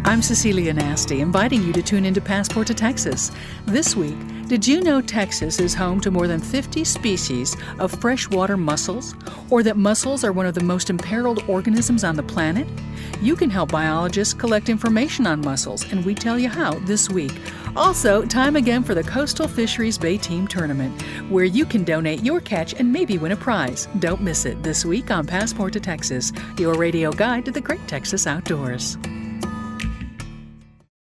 I'm Cecilia Nasty, inviting you to tune into Passport to Texas. This week, did you know Texas is home to more than 50 species of freshwater mussels? Or that mussels are one of the most imperiled organisms on the planet? You can help biologists collect information on mussels, and we tell you how this week. Also, time again for the Coastal Fisheries Bay Team Tournament, where you can donate your catch and maybe win a prize. Don't miss it this week on Passport to Texas, your radio guide to the great Texas outdoors.